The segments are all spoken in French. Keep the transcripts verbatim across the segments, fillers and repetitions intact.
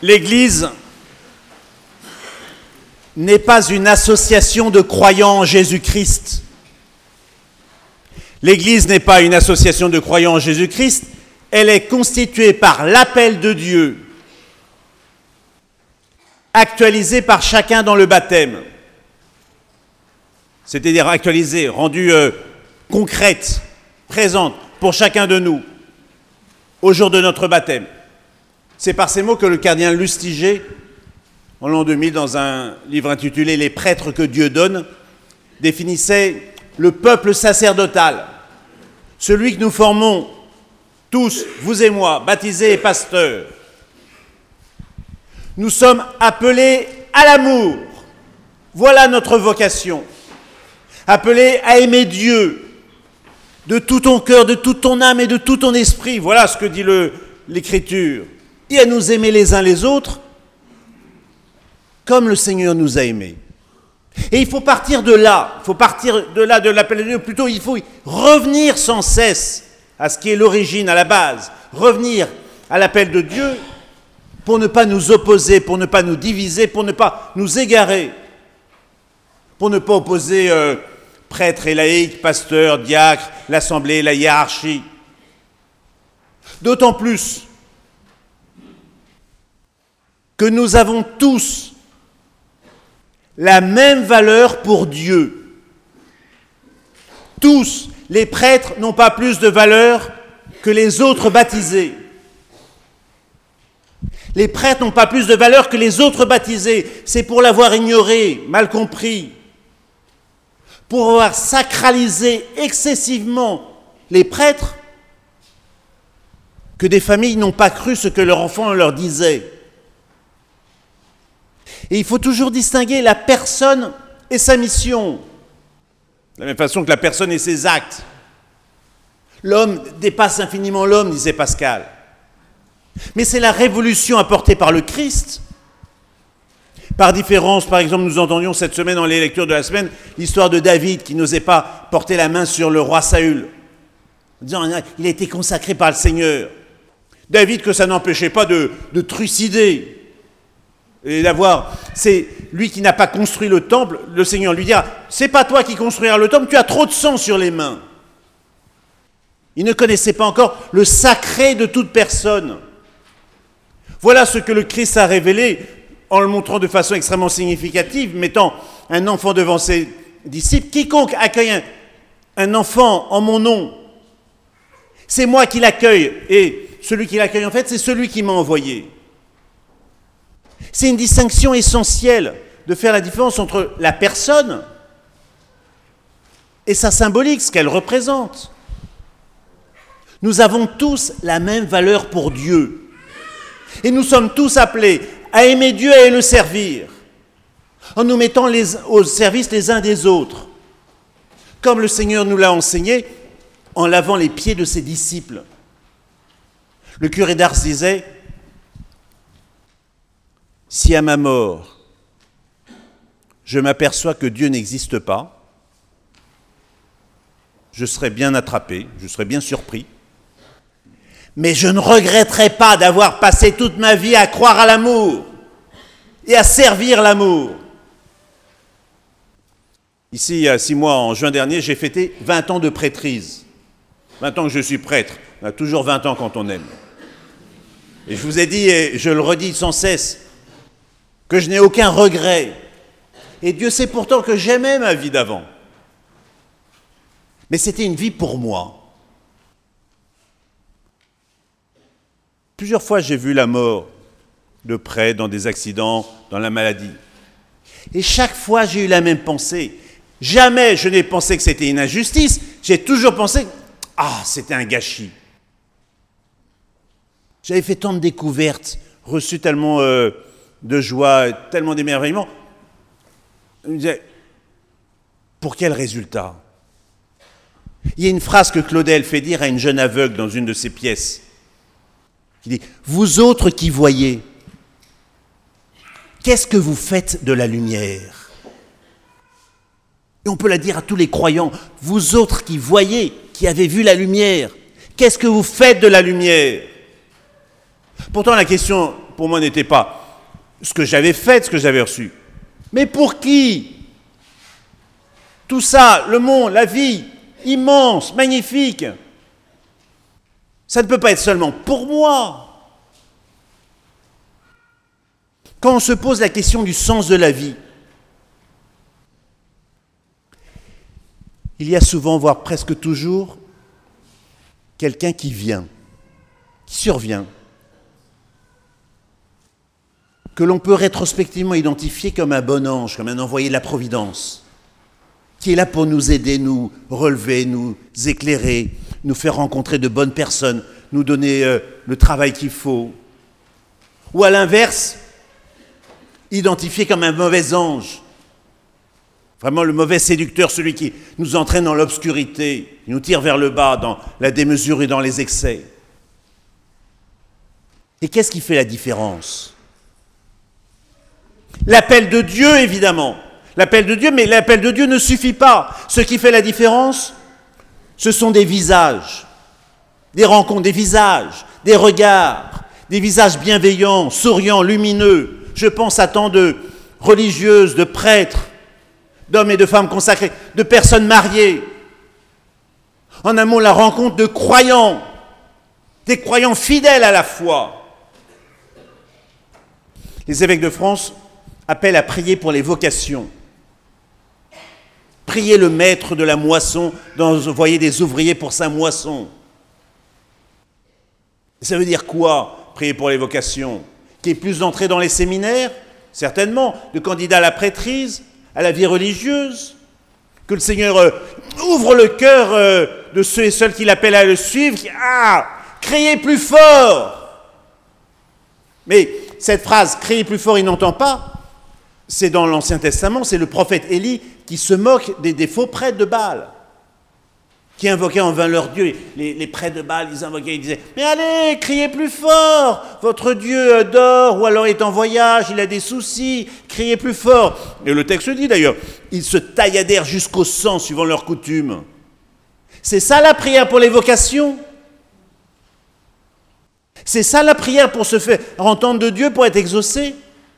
L'Église n'est pas une association de croyants en Jésus-Christ. L'Église n'est pas une association de croyants en Jésus-Christ, elle est constituée par l'appel de Dieu, actualisé par chacun dans le baptême, c'est-à-dire actualisée, rendue euh, concrète, présente pour chacun de nous au jour de notre baptême. C'est par ces mots que le cardinal Lustiger, en l'an deux mille, dans un livre intitulé « Les prêtres que Dieu donne », définissait le peuple sacerdotal, celui que nous formons tous, vous et moi, baptisés et pasteurs. Nous sommes appelés à l'amour. Voilà notre vocation. Appelés à aimer Dieu de tout ton cœur, de toute ton âme et de tout ton esprit. Voilà ce que dit le, l'Écriture. Et à nous aimer les uns les autres comme le Seigneur nous a aimés. Et il faut partir de là, il faut partir de là, de l'appel de Dieu, plutôt il faut revenir sans cesse à ce qui est l'origine, à la base, revenir à l'appel de Dieu pour ne pas nous opposer, pour ne pas nous diviser, pour ne pas nous égarer, pour ne pas opposer euh, prêtres et laïcs, pasteurs, diacres, l'assemblée, la hiérarchie. D'autant plus que nous avons tous la même valeur pour Dieu. Tous, les prêtres n'ont pas plus de valeur que les autres baptisés. Les prêtres n'ont pas plus de valeur que les autres baptisés. C'est pour l'avoir ignoré, mal compris, pour avoir sacralisé excessivement les prêtres, que des familles n'ont pas cru ce que leur enfant leur disait. Et il faut toujours distinguer la personne et sa mission. De la même façon que la personne et ses actes. L'homme dépasse infiniment l'homme, disait Pascal. Mais c'est la révolution apportée par le Christ. Par différence, par exemple, nous entendions cette semaine dans les lectures de la semaine l'histoire de David qui n'osait pas porter la main sur le roi Saül, en disant il a été consacré par le Seigneur. David, que ça n'empêchait pas de, de trucider et d'avoir, c'est lui qui n'a pas construit le temple, le Seigneur lui dira, c'est pas toi qui construiras le temple, tu as trop de sang sur les mains. Il ne connaissait pas encore le sacré de toute personne. Voilà ce que le Christ a révélé en le montrant de façon extrêmement significative, mettant un enfant devant ses disciples. Quiconque accueille un, un enfant en mon nom, c'est moi qui l'accueille. Et celui qui l'accueille, en fait, c'est celui qui m'a envoyé. C'est une distinction essentielle de faire la différence entre la personne et sa symbolique, ce qu'elle représente. Nous avons tous la même valeur pour Dieu. Et nous sommes tous appelés à aimer Dieu et à le servir, en nous mettant les, au service les uns des autres, comme le Seigneur nous l'a enseigné en lavant les pieds de ses disciples. Le curé d'Ars disait, « Si à ma mort, je m'aperçois que Dieu n'existe pas, je serai bien attrapé, je serai bien surpris, mais je ne regretterai pas d'avoir passé toute ma vie à croire à l'amour et à servir l'amour. » Ici, il y a six mois, en juin dernier, j'ai fêté vingt ans de prêtrise. vingt ans que je suis prêtre. On a toujours vingt ans quand on aime. Et je vous ai dit, et je le redis sans cesse, que je n'ai aucun regret. Et Dieu sait pourtant que j'aimais ma vie d'avant. Mais c'était une vie pour moi. Plusieurs fois, j'ai vu la mort de près, dans des accidents, dans la maladie. Et chaque fois, j'ai eu la même pensée. Jamais je n'ai pensé que c'était une injustice. J'ai toujours pensé, ah, c'était un gâchis. J'avais fait tant de découvertes, reçu tellement euh, de joie, tellement d'émerveillement. Je me disais, pour quel résultat? Il y a une phrase que Claudel fait dire à une jeune aveugle dans une de ses pièces. Il dit, vous autres qui voyez, qu'est-ce que vous faites de la lumière? Et on peut la dire à tous les croyants, vous autres qui voyez, qui avez vu la lumière, qu'est-ce que vous faites de la lumière? Pourtant la question pour moi, n'était pas ce que j'avais fait, ce que j'avais reçu. Mais pour qui? Tout ça, le monde, la vie, immense, magnifique, ça ne peut pas être seulement pour moi. Quand on se pose la question du sens de la vie, il y a souvent, voire presque toujours, quelqu'un qui vient, qui survient, que l'on peut rétrospectivement identifier comme un bon ange, comme un envoyé de la Providence, qui est là pour nous aider, nous relever, nous éclairer, nous faire rencontrer de bonnes personnes, nous donner euh, le travail qu'il faut. Ou à l'inverse, identifié comme un mauvais ange, vraiment le mauvais séducteur, celui qui nous entraîne dans l'obscurité, qui nous tire vers le bas, dans la démesure et dans les excès. Et qu'est-ce qui fait la différence? L'appel de Dieu, évidemment. L'appel de Dieu, mais l'appel de Dieu ne suffit pas. Ce qui fait la différence, ce sont des visages, des rencontres, des visages, des regards, des visages bienveillants, souriants, lumineux. Je pense à tant de religieuses, de prêtres, d'hommes et de femmes consacrés, de personnes mariées. En un mot, la rencontre de croyants, des croyants fidèles à la foi. Les évêques de France appellent à prier pour les vocations. Prier le maître de la moisson, d'envoyer des ouvriers pour sa moisson. Ça veut dire quoi, prier pour les vocations? Qu'il y ait plus d'entrées dans les séminaires? Certainement. De candidats à la prêtrise, à la vie religieuse? Que le Seigneur euh, ouvre le cœur euh, de ceux et celles qui l'appellent à le suivre. Qui, ah, criez plus fort! Mais cette phrase, criez plus fort, il n'entend pas. C'est dans l'Ancien Testament, c'est le prophète Élie qui se moque des, des faux prêtres de Baal, qui invoquaient en vain leur Dieu. Les, les prêtres de Baal, ils invoquaient, ils disaient « Mais allez, criez plus fort, votre Dieu dort ou alors est en voyage, il a des soucis, criez plus fort. » Et le texte dit d'ailleurs, ils se tailladèrent jusqu'au sang suivant leur coutume. C'est ça la prière pour les vocations. C'est ça la prière pour se faire entendre de Dieu, pour être exaucé.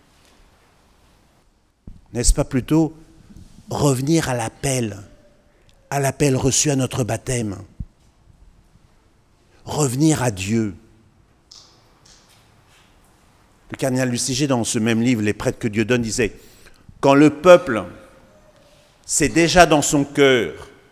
N'est-ce pas plutôt revenir à l'appel, à l'appel reçu à notre baptême? Revenir à Dieu. Le cardinal Lustiger, dans ce même livre, Les prêtres que Dieu donne, disait « Quand le peuple s'est déjà dans son cœur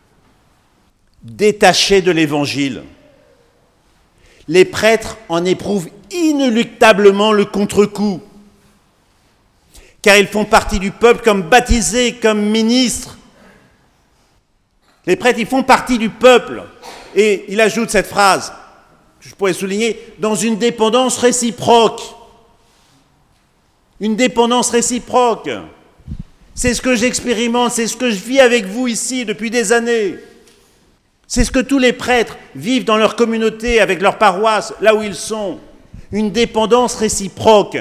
détaché de l'Évangile, les prêtres en éprouvent inéluctablement le contre-coup. Car ils font partie du peuple comme baptisés, comme ministres. Les prêtres, ils font partie du peuple. » Et il ajoute cette phrase, que je pourrais souligner, dans une dépendance réciproque. Une dépendance réciproque. C'est ce que j'expérimente, c'est ce que je vis avec vous ici depuis des années. C'est ce que tous les prêtres vivent dans leur communauté, avec leur paroisse, là où ils sont. Une dépendance réciproque.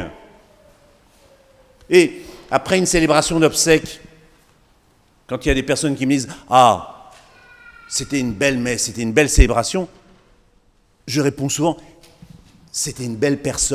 Et après une célébration d'obsèques, quand il y a des personnes qui me disent « Ah, c'était une belle messe, c'était une belle célébration », je réponds souvent « C'était une belle personne. »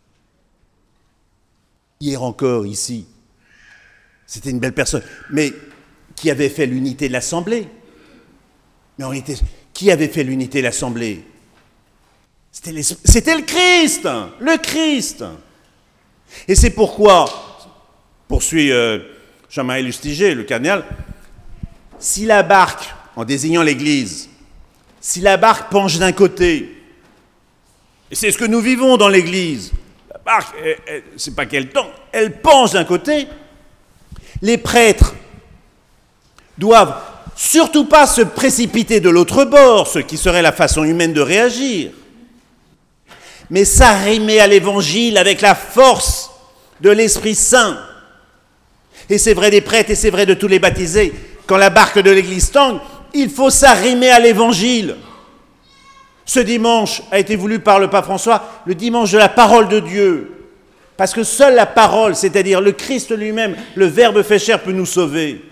Hier encore, ici, c'était une belle personne, mais qui avait fait l'unité de l'Assemblée. Mais en réalité, qui avait fait l'unité de l'Assemblée? C'était, les... c'était le Christ, le Christ. Et c'est pourquoi, poursuit euh, Jean-Marie Lustiger, le cardinal, si la barque, en désignant l'Église, si la barque penche d'un côté, et c'est ce que nous vivons dans l'Église, la barque, elle, elle, c'est pas qu'elle tombe, elle penche d'un côté, les prêtres doivent surtout pas se précipiter de l'autre bord, ce qui serait la façon humaine de réagir, mais s'arrimer à l'Évangile avec la force de l'Esprit Saint. Et c'est vrai des prêtres et c'est vrai de tous les baptisés. Quand la barque de l'Église tangue, il faut s'arrimer à l'Évangile. Ce dimanche a été voulu par le pape François, le dimanche de la parole de Dieu. Parce que seule la parole, c'est-à-dire le Christ lui-même, le Verbe fait chair, peut nous sauver.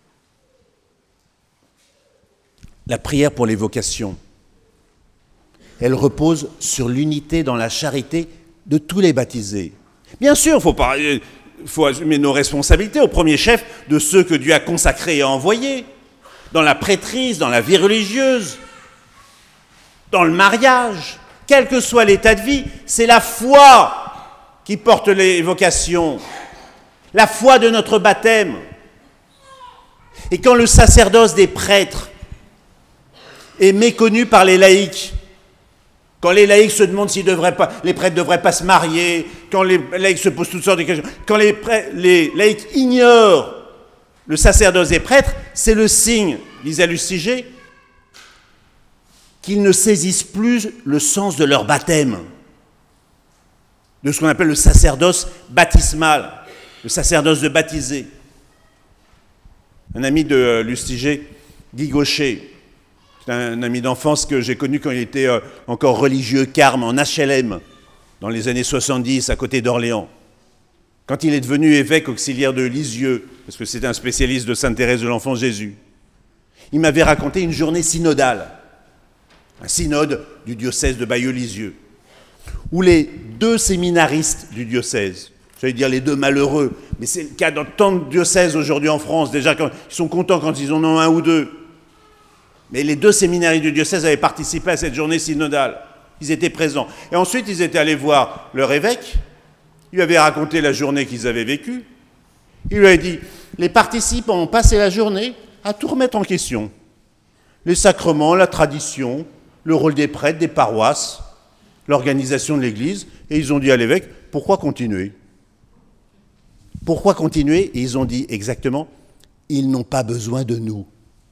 La prière pour les vocations. elle repose sur l'unité dans la charité de tous les baptisés. Bien sûr, il faut, pas, faut assumer nos responsabilités, au premier chef de ceux que Dieu a consacrés et envoyés, dans la prêtrise, dans la vie religieuse, dans le mariage, quel que soit l'état de vie, c'est la foi qui porte les vocations, la foi de notre baptême. Et quand le sacerdoce des prêtres est méconnu par les laïcs, quand les laïcs se demandent si devraient pas, les prêtres ne devraient pas se marier, quand les laïcs se posent toutes sortes de questions, quand les, prêtres, les laïcs ignorent le sacerdoce des prêtres, c'est le signe, disait Lustiger, qu'ils ne saisissent plus le sens de leur baptême, de ce qu'on appelle le sacerdoce baptismal, le sacerdoce de baptisé. Un ami de Lustiger, Guy Gaucher, c'est un ami d'enfance que j'ai connu quand il était encore religieux carme en H L M, dans les années soixante-dix, à côté d'Orléans. Quand il est devenu évêque auxiliaire de Lisieux, parce que c'était un spécialiste de Sainte Thérèse de l'Enfant Jésus, il m'avait raconté une journée synodale, un synode du diocèse de Bayeux-Lisieux, où les deux séminaristes du diocèse, j'allais dire les deux malheureux, mais c'est le cas dans tant de diocèses aujourd'hui en France, déjà quand, ils sont contents quand ils en ont un ou deux, mais les deux séminaristes du diocèse avaient participé à cette journée synodale, ils étaient présents. Et ensuite, ils étaient allés voir leur évêque, ils lui avaient raconté la journée qu'ils avaient vécue, il lui avait dit, les participants ont passé la journée à tout remettre en question. Les sacrements, la tradition, le rôle des prêtres, des paroisses, l'organisation de l'Église, et ils ont dit à l'évêque, pourquoi continuer ? Pourquoi continuer ? Et ils ont dit exactement, ils n'ont pas besoin de nous.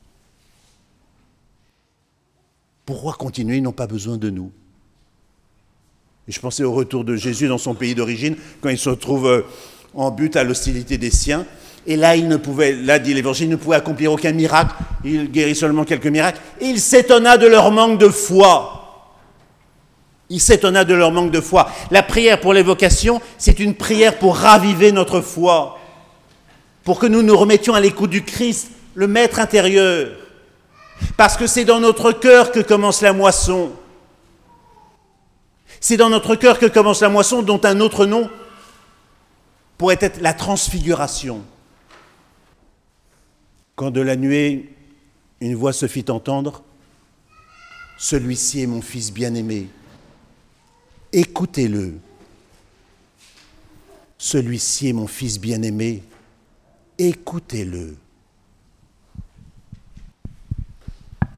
Pourquoi continuer ? Ils n'ont pas besoin de nous. Et je pensais au retour de Jésus dans son pays d'origine, quand il se retrouve en but à l'hostilité des siens. Et là, il ne pouvait, là dit l'Évangile, il ne pouvait accomplir aucun miracle. Il guérit seulement quelques miracles. Et il s'étonna de leur manque de foi. Il s'étonna de leur manque de foi. La prière pour les vocations, c'est une prière pour raviver notre foi, pour que nous nous remettions à l'écoute du Christ, le Maître intérieur. Parce que c'est dans notre cœur que commence la moisson. C'est dans notre cœur que commence la moisson, dont un autre nom pourrait être la transfiguration. Quand de la nuée, une voix se fit entendre, « Celui-ci est mon fils bien-aimé, écoutez-le. Celui-ci est mon fils bien-aimé, écoutez-le. »